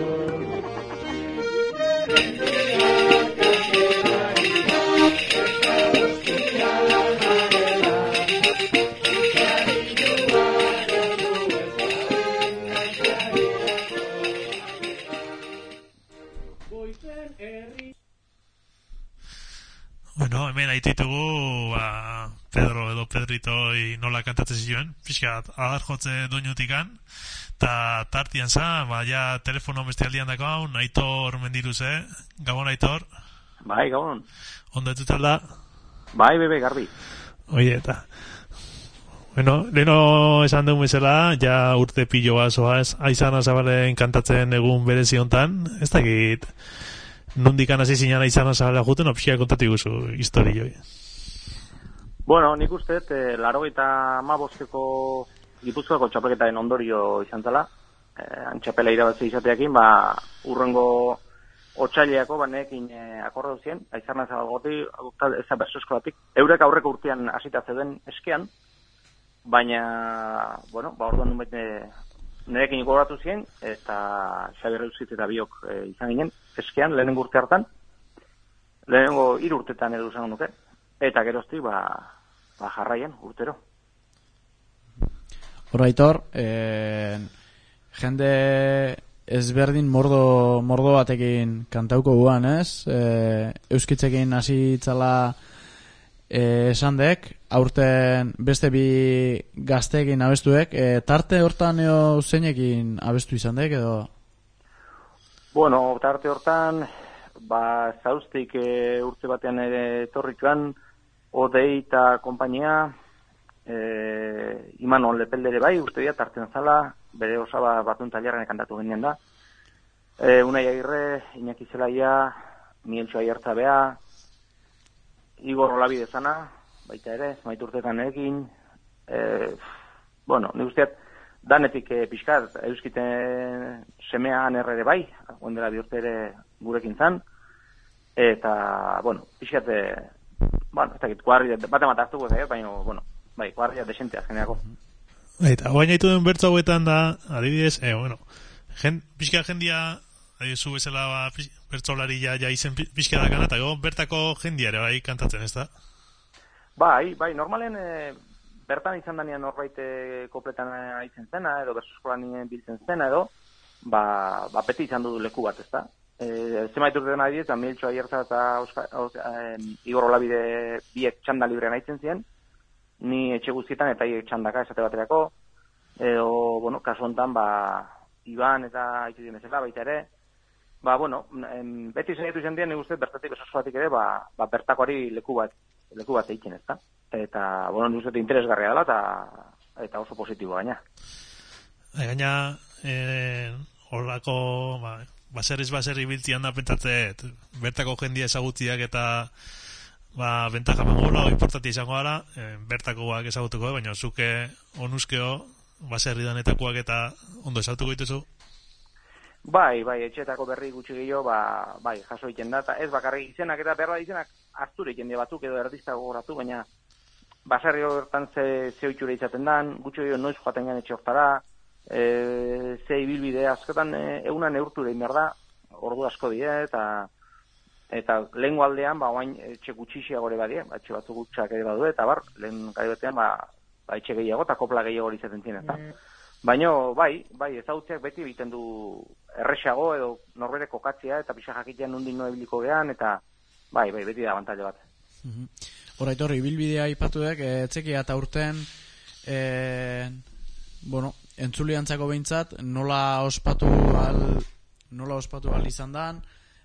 Bueno, hemen haitu ditugu, ba, Pedro edo Pedritoi nola kantatzen zioen, pixkat agar jotze doinutikan, eta tartian za, ba, ja telefono bestialdian dako hau, Aitor Mendiruze, Gabon Aitor? Bai, Gabon. Ondo etutal da? Bai, bebe, garbi. Oie, eta... Bueno, leheno esan dugu bezala, ja urte piloa zoaz, Aizana Zabalen kantatzen egun berezi hontan, ez dakit... Nondikan hasi zinan Aizana Zabala juten, opxia kontatu guzu historioi. Bueno, nik uste, eh, larogeita hamabosteko Gipuzkoako txapelketaren ondorio izan zela, eh, antxapela irabazi izateakin, ba, urrengo otsaileako banekin eh, akordo zien, Aizana Zabalgoti, ez da berso eskolatik, eurek aurreko urtean hasita zeuden eskean, baina, bueno, ba, orduan duen bete nerekin igoratu zien, eta Xabi Reuzit eta biok e, izan ginen, eskean, lehenengo urte hartan, lehenengo hiru urtetan edo izango nuke, eta geroztik, ba, ba jarraien, urtero. Hora, Aitor, eh, jende ezberdin mordo, mordo batekin kantauko guan, ez? Eh, Euskitzekin hasi itzala eh, esan dek, aurten beste bi gazteekin abestuek, e, tarte hortan eo zeinekin abestu izan dek, edo? Bueno, tarte hortan, ba, zauztik e, urte batean ere torrikoan, Odei eta kompainia, e, Imanol Lepeldere bai, uste dira, tartzen zala, bere osaba batun tailerren kantatu ginen da. E, Unai Agirre, Iñaki Zelaia, Mieltxo Aiertzabea, Igor Olabide zana, baita ere, maiturtetan ekin, e, bueno, nik usteat, danetik e, pixkat, euskiten semean erre ere bai, ondela bi urte ere gurekin zan, eta, bueno, pixkat, e, bueno, ez dakit, kuarri, bat emata hartuko ez, baina, bueno, bai, kuarria desente azkeneako. Eta, guain haitu den bertzo hauetan da, adibidez, eh, bueno, jen, pixka jendia, zu bezala ba, bertzolari ja, ja izen pixka da kanata, go, bertako jendia ere bai kantatzen, ez da? Bai, bai, normalen e, bertan izan danean norbait kopletan aitzen zena, edo berzo eskolan biltzen zena, edo, ba, ba beti izan du leku bat, ez da? E, Zemait urtean adibidez, eta Mieltxo Aiertza eta Euska, e, Igor Olabide biek txanda librean aitzen ziren, ni etxe guztietan eta hiek txandaka esate baterako, edo, bueno, kasu honetan, ba, Iban eta aitu dien bezala, baita ere, ba, bueno, em, beti zaitu izan dien, nik uste, bertatik besosoatik ere, ba, ba, bertakoari leku bat, leku bat eitzen, ez da? Eta, bueno, nik uste, interesgarria dela, eta, eta oso positibo gaina. Gaina, eh, horrako, ba, baserriz baserri biltzian da pentatzeet, bertako jendia ezagutziak eta ba, bentaja mangola, importantia izango gara, e, bertakoak ezagutuko, baina zuke onuzkeo baserri danetakoak eta ondo ezagutuko dituzu? Bai, bai, etxetako berri gutxi gehiago, ba, bai, jaso egiten da, eta ez bakarrik izenak eta berra izenak harture egiten dira batzuk edo erdizta gogoratu, baina baserri horretan ze, ze oitxure izaten dan, gutxi gehiago noiz joaten gan etxe hortara, E, ze ibilbide askotan e, eguna neurtu egin behar da, ordu asko die, eta eta lehen aldean, ba, oain etxe gutxixia gore badie, ba, etxe batzu gutxak ere badu, eta bar, lehen gai batean, ba, ba, etxe gehiago, eta kopla gehiago izaten ziren, eta. Mm. Baina, bai, bai, ezagutzeak beti egiten du erresago, edo norbere kokatzea, eta pixa jakitean nundin noa ibiliko gehan, eta bai, bai, beti da abantaila bat. Mm-hmm. Horaitor, ibilbidea ipatuek, etzekia eta urten, e, bueno, entzuliantzako behintzat, nola ospatu al, nola ospatu al izan dan,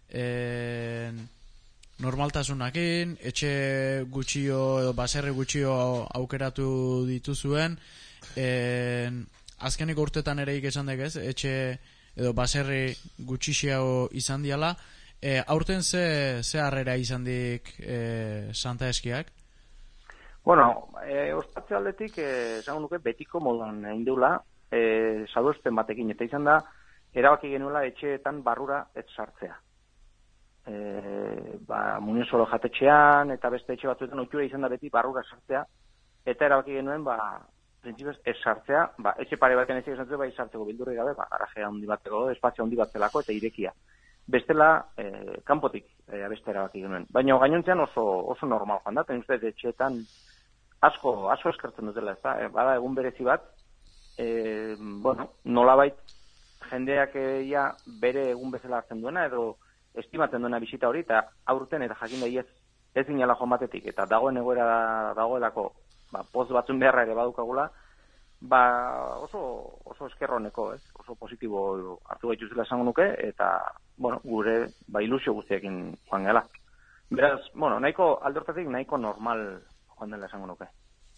e, normaltasunakin, etxe gutxio edo baserri gutxio aukeratu dituzuen, e, azkeniko urtetan ere esan dekez, etxe edo baserri gutxixiago izan diala, e, aurten ze, ze harrera izan dik e, Santa Eskiak? Bueno, e, ospatze aldetik, esan nuke, betiko moduan egin deula, E, saluzpen batekin, eta izan da, erabaki genuela etxeetan barrura ez sartzea. E, ba, Muniozolo jatetxean, eta beste etxe batzuetan oitura izan da beti barrura sartzea, eta erabaki genuen, ba, printzipioz ez sartzea, ba, etxe pare baten ez sartzea, bai sartzeko bildurri gabe, ba, garajea handi bateko, espazio handi batzelako, eta irekia. Bestela, e, kanpotik, e, beste erabaki genuen. Baina gainontzean oso, oso normal joan da, ten uste etxeetan asko, asko eskertzen dutela, ez da, e, bada egun berezi bat, E, bueno, nolabait jendeak ja bere egun bezala hartzen duena edo estimatzen duena bisita hori eta aurten eta jakin daia ez, ez ginela joan batetik eta dagoen egoera dagoelako ba, poz batzun beharra ere badukagula ba, oso, oso eskerroneko, ez? Oso positibo hartu gaituzela esango nuke eta bueno, gure ba, ilusio guztiekin joan gela. Beraz, bueno, nahiko aldortatik nahiko normal joan dela esango nuke.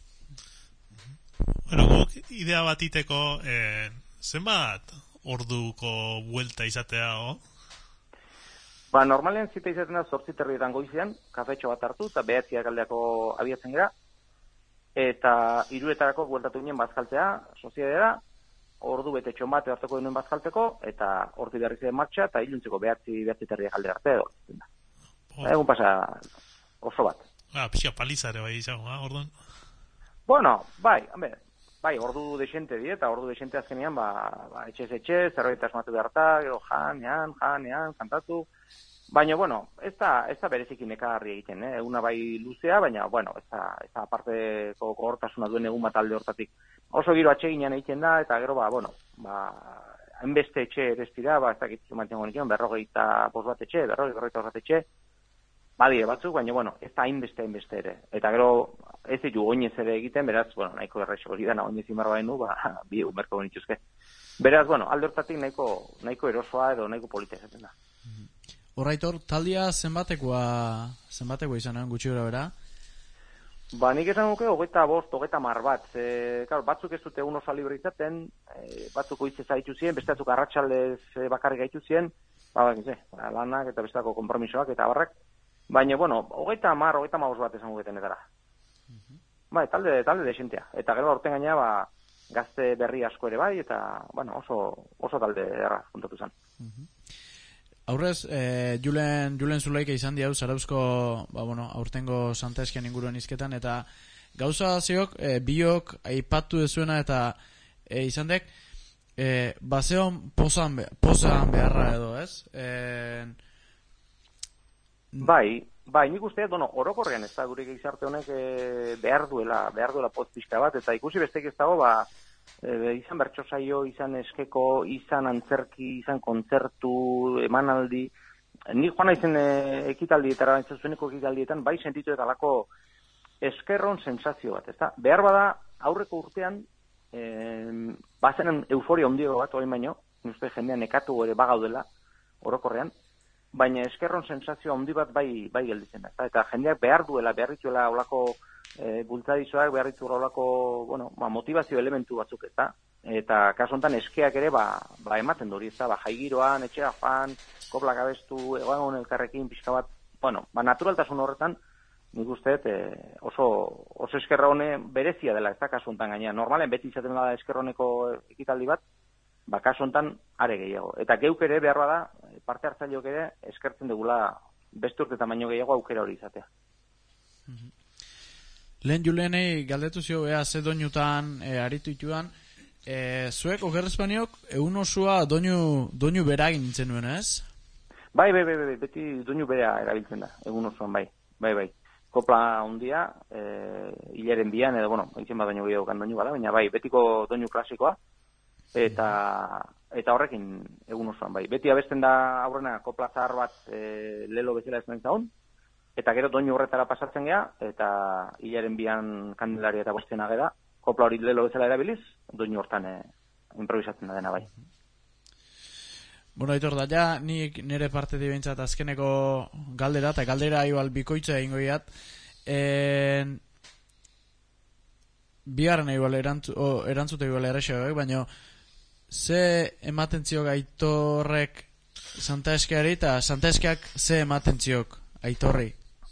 Bueno, guk idea bat iteko, eh, zenbat orduko buelta izatea, o? Ba, normalen zita izaten da zortzi terrietan goizean, kafetxo bat hartu, eta behatziak aldeako abiatzen gara, eta hiruetarako bueltatu ginen bazkaltzea, soziadera, ordu bete txon bat hartuko denuen bazkaltzeko, eta horti berriz den martxa, eta iluntzeko behatzi, behatzi terriak alde arte edo. Oh. Egun pasa oso bat. Ah, pixka palizare bai izango, ah, orduan? Bueno, bai, hambe, bai, ordu desente die, eta ordu desente azkenean, ba, ba etxez etxe, zerbait asmatu beharta, gero jan, jan, jan, jan, kantatu. Baina, bueno, ez da, ez da berezik nekagarri egiten, eh? Eguna bai luzea, baina, bueno, ez da, ez da aparteko gogortasuna duen egun bat alde hortatik. Oso giro atseginan egiten da, eta gero, ba, bueno, ba, hainbeste etxe ere ez dira, ba, ez dakit mantengo nikion, berrogeita bost bat etxe, berrogeita berrogeita bat etxe, badire batzuk, baina, bueno, ez da hainbeste hainbeste ere. Eta gero, ez ditu oinez ere egiten, beraz, bueno, nahiko errexo hori da, oinez imarra bainu, ba, bi egun berko benituzke. Beraz, bueno, alde hortatik nahiko, nahiko erosoa edo nahiko polita esaten da. Horraitor, taldia zenbatekoa, zenbatekoa izanen gutxi gara bera? Ba, nik esan nuke, hogeita bost, hogeita mar bat. E, claro, batzuk ez dute egun oso libre izaten, e, batzuk oitzez gaitu ziren, beste batzuk arratsaldez e, bakarrik gaitu ziren, ba, ba, ba, lanak eta bestako konpromisoak eta barrak. Baina, bueno, hogeita mar, hogeita maus bat esan gugeten etara. Uh-huh. Ba, talde, talde desentea. Eta gero aurten gaina, ba, gazte berri asko ere bai, eta, bueno, oso, oso talde erra juntatu zen. Uh-huh. Aurrez, eh, Julen, Julen Zulaika izan diau, Zarauzko, ba, bueno, aurtengo Santa Eskian inguruan izketan, eta gauza ziok, eh, biok aipatu dezuena, eta eh, izan dek, eh, baseon pozan, be, pozan beharra edo, ez? Eh, bai, bai, nik uste, bueno, orokorrean ez da gure gizarte honek eh, behar duela, behar duela poz pixka bat, eta ikusi bestek ez dago, ba, E, izan bertso saio, izan eskeko, izan antzerki, izan kontzertu, emanaldi. Ni joan naizen e, ekitaldietara, zueneko ekitaldietan, bai sentitu eta lako eskerron sensazio bat, ezta? Behar bada, aurreko urtean, e, bazenen euforia ondiego bat, orain baino, uste jendean nekatu ere bagaudela, orokorrean, baina eskerron sensazio handi bat bai, bai gelditzen, ezta? Eta jendeak behar duela, behar dituela olako E, bultzadizoak behar ditu gaulako, bueno, ba, motivazio elementu batzuk, ezta? Eta kasu honetan eskeak ere ba, ba ematen dori, ezta? Ba, jaigiroan, etxera fan, koplak abestu, egon elkarrekin pixka bat, bueno, ba, naturaltasun horretan, nik uste, e, oso, oso eskerra hone berezia dela, ezta? Kasu honetan gaina, normalen beti izaten da eskerroneko ekitaldi bat, ba, kasu honetan are gehiago. Eta geuk ere behar bada, parte hartzaileok ere eskertzen dugula beste urtetan baino gehiago aukera hori izatea. Mhm. Lehen Julenei galdetu zio, ea ze doinutan e, aritu ituan, e, zuek okerrezpaniok egun osua doinu, doinu beragin nintzen nuen, ez? Bai, bai, bai, bai, beti doinu berea erabiltzen da, egun osoan, bai, bai, bai. Kopla ondia, e, hilaren bian, edo, bueno, egiten bat doinu gehiago kan doinu bada, baina bai, betiko doinu klasikoa, eta eta horrekin egun osoan, bai. Beti abesten da aurrena kopla zahar bat e, lelo bezala ez nahi zaun, eta gero doinu horretara pasatzen gea, eta hilaren bian kandelaria eta bostien agera, kopla hori lelo bezala erabiliz, doinu hortan e, improvisatzen da dena bai. Bueno, Aitor, da ja, nik nire parte dibintzat azkeneko galdera, eta galdera igual bikoitza egingo iat, en... bigarren igual erantzu, oh, erantzute igual errexegoek, baina ze ematen ziok Aitorrek Santa Eskiari, eta Santa Eskiak ze ematen ziok Aitorri?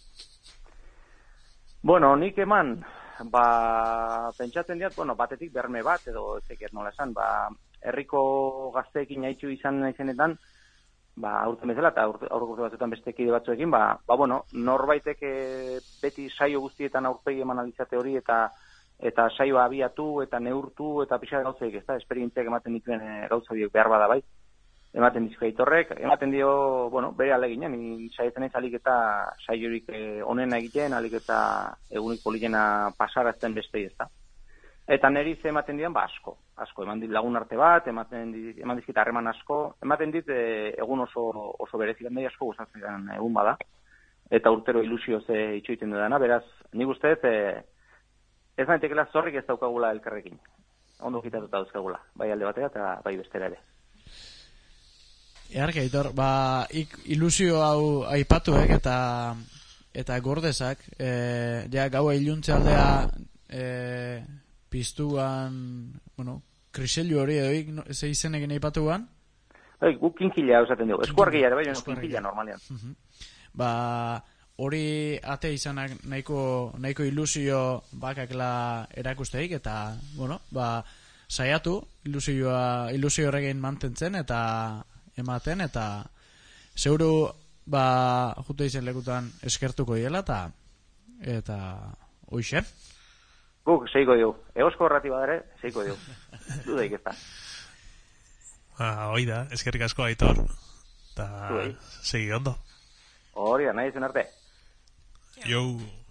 Bueno, nik eman, ba, pentsatzen diat, bueno, batetik berme bat, edo ezekiet nola esan, ba, herriko gazteekin haitxu izan naizenetan, ba, aurten bezala, eta aurreko urte batzuetan beste kide batzuekin, ba, ba, bueno, norbaitek beti saio guztietan aurpegi eman alizate hori, eta eta saioa abiatu, eta neurtu, eta pixar gauzeik, ez da, esperientziak ematen dituen e, gauza biok behar bada bai. Ematen dizko Aitorrek, ematen dio, bueno, bere aleginen, saietzen ez alik eta saiorik onena egiten, alik eta egunik politena pasarazten bestei ez da. Eta neri ze ematen dian, ba asko, asko, eman dit lagun arte bat, ematen dit, eman dizkit harreman asko, ematen dit e, egun oso, oso berezik handai asko gustatzen egun bada, eta urtero ilusio ze itxoiten dudana, beraz, nik uste, e, ez naitekela zorrik ez daukagula elkarrekin, ondo kitatuta dauzkagula, bai alde batera eta bai bestera ere. Earki, Aitor, ba, ik, ilusio hau aipatuek eta eta gordezak, e, ja, gaua iluntze aldea e, piztuan, bueno, kriselu hori edoik, no, ze izenekin aipatuan? Bai, guk kinkila esaten dugu, eskuargia ere bai, kinkila normalean. Uh-huh. Ba, hori ate izanak nahiko, nahiko ilusio bakakela erakusteik, eta, bueno, ba, saiatu ilusioa, ilusio horrekin mantentzen, eta ematen, eta zeuru ba jute izen lekutan eskertuko diela, eta eta hoixe guk seiko dugu, egosko horrati badare seiko dugu, dudaik ez da. Ah, hoi da, eskerrik asko Aitor, eta segi ondo hori da, nahi zen arte jo.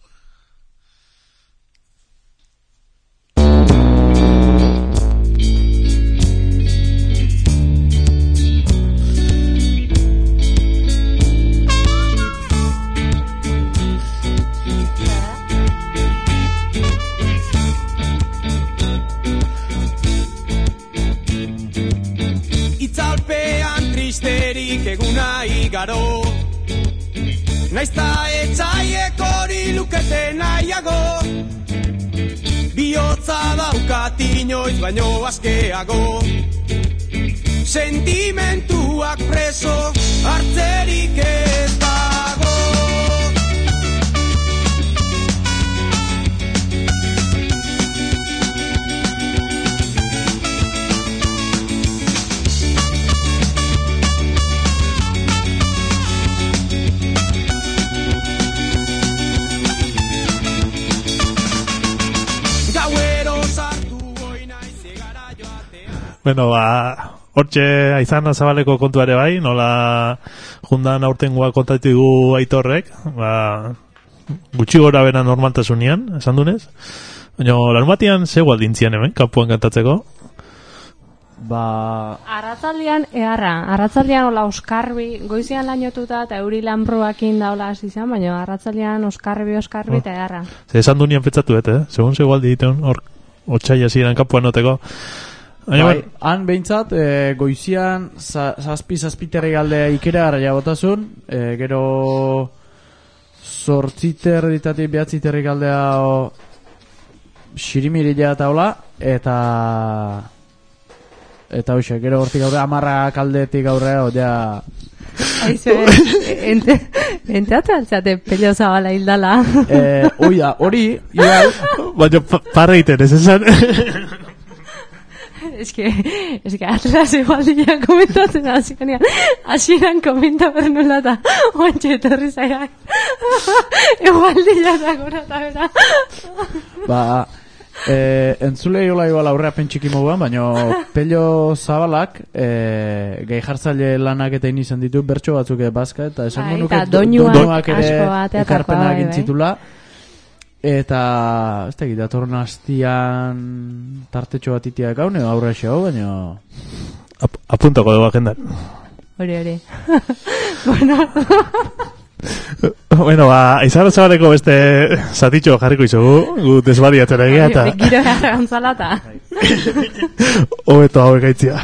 Tristerik eguna igaro, naizta etxaiek hori lukete nahiago, noiz baino askeago. Sentimentuak preso hartzerik ez dago. Bueno, ba, hortxe Aizana Zabaleko kontuare bai, nola jundan aurtengoa kontatu digu Aitorrek, ba, gutxi gora bera normaltasunian, esan dunez. Baina, larumatian ze gualdintzian hemen, kanpuan kantatzeko? Ba... Arratzaldian, eharra, arratzaldian hola Oskarbi, goizian lainotuta eta euri lanproakin da hola hasi izan, baina arratzaldian Oskarbi, Oskarbi eta eharra. Ze esan dunian petzatu, eh? Segun ze gualdi dituen, hor, otxaila ziren kanpuan noteko. Bai, han behintzat, e, goizian zazpi zazpiterri galdea ikera gara botasun, e, gero zortziter ditatik behatziterri galdea xirimirila eta hola, eta eta hoxe, gero hortik gaurre amarra kaldetik gaurre ja... Aizu, ente, enteatu altzate pello zabala hildala. E, oida, hori, igual... Baina parreiten, ez esan... Es que, es que Atlas igual dira komentatzen hasieran, hasieran komenta bernola eta oantxe etorri zaiak. Igual dira zagora eta bera. Ba, eh, entzulei hola igual aurrea pentxiki moguan, baina Pello Zabalak eh, gai jartzaile lanak eta inizan ditu bertso batzuk bazka, eta esan monuket doinuak ere ekarpenak intzitula. Eta, ez da, datorren hastian tartetxo bat itiak hau, nio aurra xo, baina... Ap apuntako dugu agendan. Hori, hori. Bueno... Bueno, ba, Aizana Zabaleko beste zatitxo jarriko izugu, gu desbadiatzen egia eta... Giro gara gantzalata. Hobeto hau egaitzia.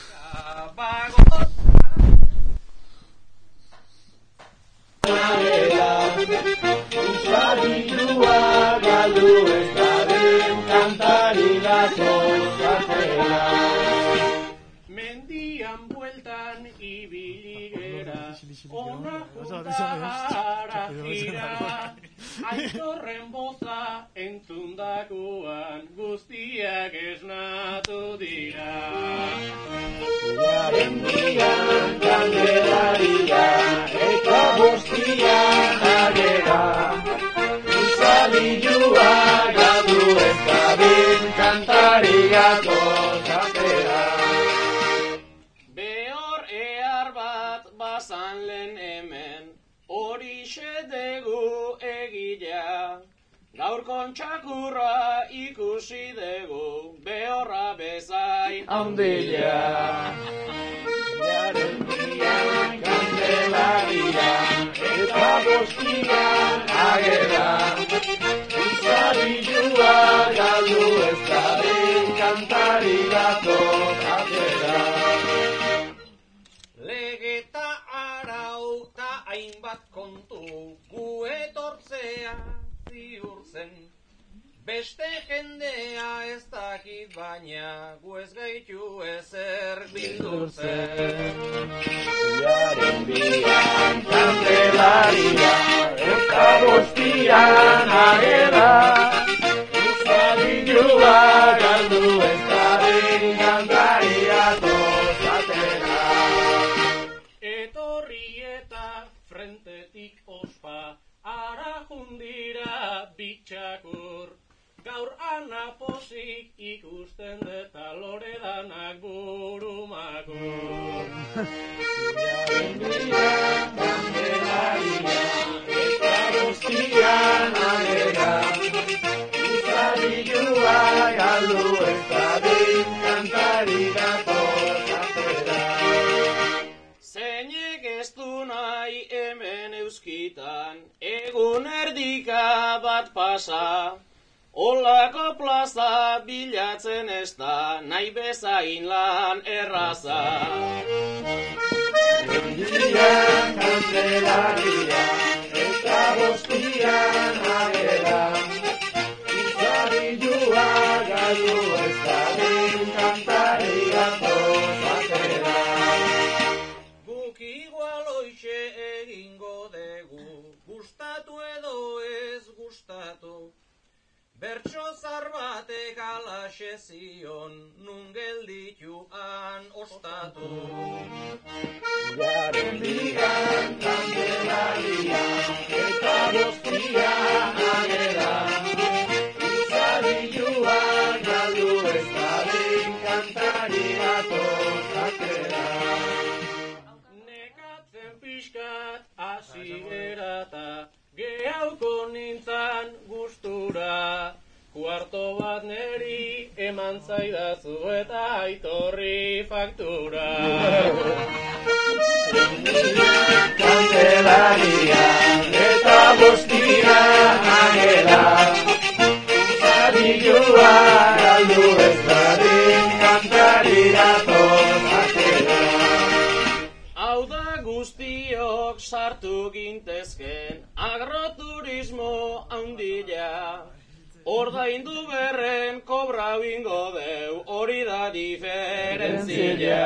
Mendian bueltan ibiligera, ona jutara gira, Aitorren boza entzundakoan guztiak esnatu dira. Garen bian kandelaria eta guztiak agera, Izalilua galdu ez dabin kantari gatoz atera. Behor ehar bat bazan lehen hemen, horixe dugu egilea. Gaur kontxakurra ikusi dugu, behorra bezain handila. Garen bian kandelaria eta guztiak agera, Izalilua galdu ez dabin kantari gatoz atera. Legeta arau ta hainbat kontu gu etortzea ziurtzen. Beste jendea ez dakit baina gu ez gaitu ezer bildurtzen. Jaren bian kandelaria eta guztian agera, Izalilua galdu ez dabin kantari gatoz atera. Etorri eta frentetik ospa, ara jundira bitxakur. Gaur anapozik ikusten eta loredanak burumakur. Jaren bian kandelaria eta guztian agera, Izalilua galdu ez dabin kantari gatoz atera. Zeinek ez du nahi hemen euskitan, egun erdika bat pasa, olako plaza bilatzen ez da, nahi bezain lan erraza. Mendian kandelaria eta guztian agera, Izalilua galdu ez dabin Bertso zar batek alaxe zion, nun geldituan ostatu. Jaren digan kandelaria, eta bostia agera. Usabilua galdu ez dadin kantari gatoz atera. Nekatzen pixkat hasierata, gehauko nintzan gustura. Kuarto bat neri eman zaidazu eta aitorri faktura. Kantelaria eta bostia agera. Usabilua galdu ez dadin kantari gatoz atera. Hau da guztiok sartu gintezken agroturismo handila. Ordaindu berren kobra bingo deu, hori da diferentzia.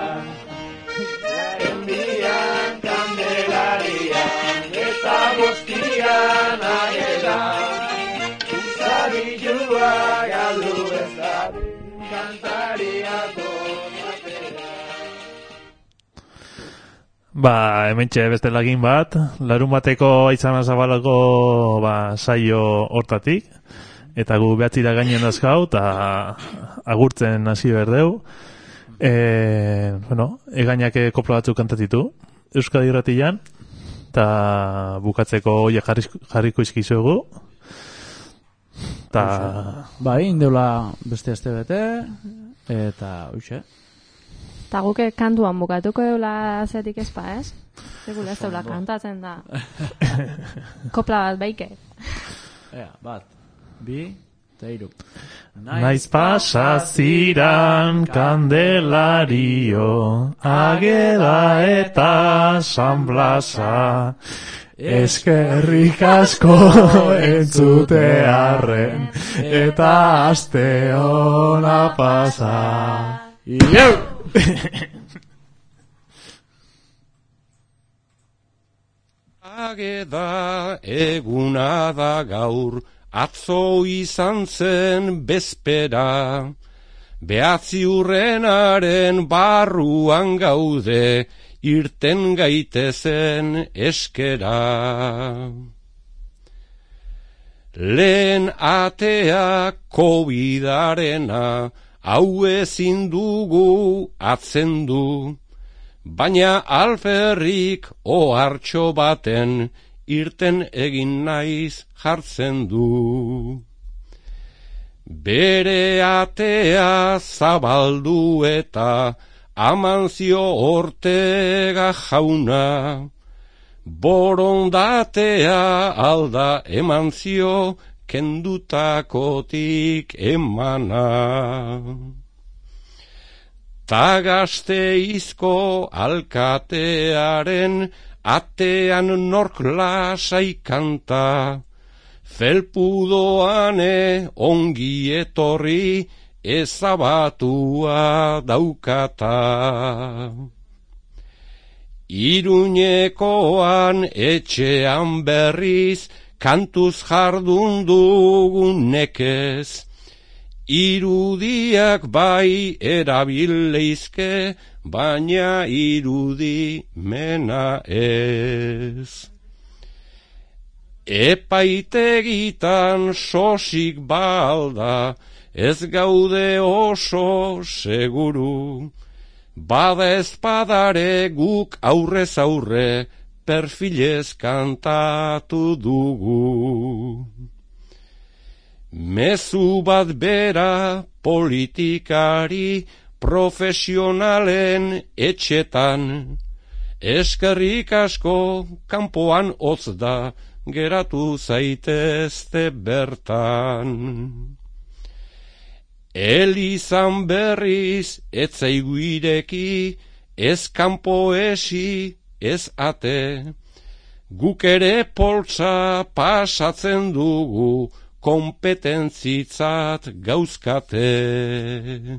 Jaren dian kandelaria, eta bostian agera. Usabilua galdu ez dadin kantaria donatera. Ba, hementxe beste lagin bat, larun bateko aitzana zabalako ba, saio hortatik, eta gu behatzira gainen dazkau, eta agurtzen hasi berdeu. E, bueno, egainak kopla batzuk kantatitu, Euskadi Irratian, eta bukatzeko oie jarriko izkizugu. Ta... Bai, indeula beste este bete, eta hoxe. Eta guke kantuan bukatuko eula zetik ezpa, ez? Segula ez deula kantatzen da. Kopla bat baike. Ea, bat, bi, eta hiru. Naiz pasaziran Kandelario, Ageda eta San Blasa, eskerrik asko entzutearren, eta aste ona pasa. Iau! Ageda eguna da gaur, atzo izan zen bezpera, behatzi urrenaren barruan gaude, irten gaitezen eskera. Lehen atea kobidarena, hau ezin dugu atzendu, baina alferrik ohartxo baten irten egin naiz jartzen du. Bere atea zabaldu eta Amantzio Ortega jauna, borondatea alda emantzio kendutakotik emana. Ta Gasteizko alkatearen atean nork lasai kanta, felpudoane ongi etorri ezabatua daukata. Iruñekoan etxean berriz kantuz jardun dugun nekez, irudiak bai erabileizke, baina irudi mena ez. Epaitegitan sosik balda, ez gaude oso seguru, bada ezpadare guk aurrez aurre, perfilez kantatu dugu. Mezu bat bera politikari profesionalen etxetan, eskerrik asko kanpoan hotz da, geratu zaitezte bertan. Elizan berriz etzaigu ireki, ez kanpo esi, ez ate, guk ere poltsa pasatzen dugu, kompetentzitzat gauzkate.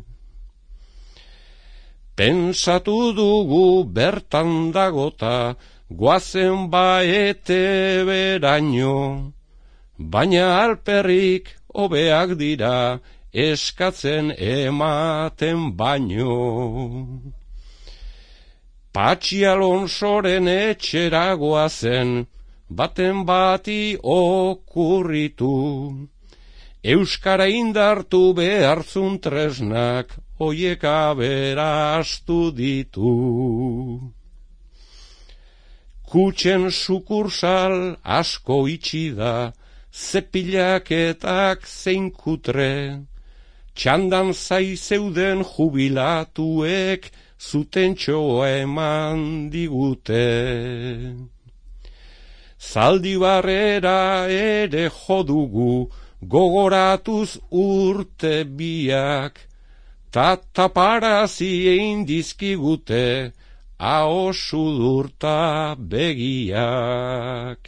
Pensatu dugu bertan dagota, goazen baete beraino, baina alperrik hobeak dira eskatzen ematen baino. Patxi Alonsoren etxeragoa zen, baten bati okurritu. Euskara indartu behartzun tresnak, oiek aberastu ditu. Kutxen sukursal asko itxi da, zepilaketak zein kutre, txandan zai zeuden jubilatuek zuten txoa eman digute. Zaldibarrera ere jodugu, gogoratuz urte biak, ta taparazi egin dizkigute, aho sudurta begiak.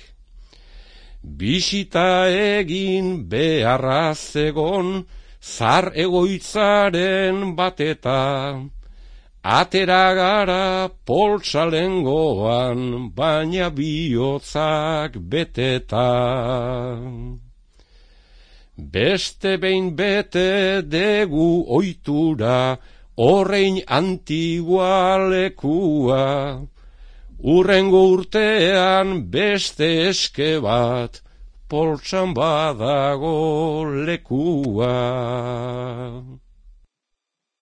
Bisita egin beharra zegon, zar egoitzaren bateta, atera gara poltsalengoan, baina bihotzak beteta. Beste behin bete degu oitura, horrein antigua lekua, urrengo urtean beste eske bat, poltsan badago lekua.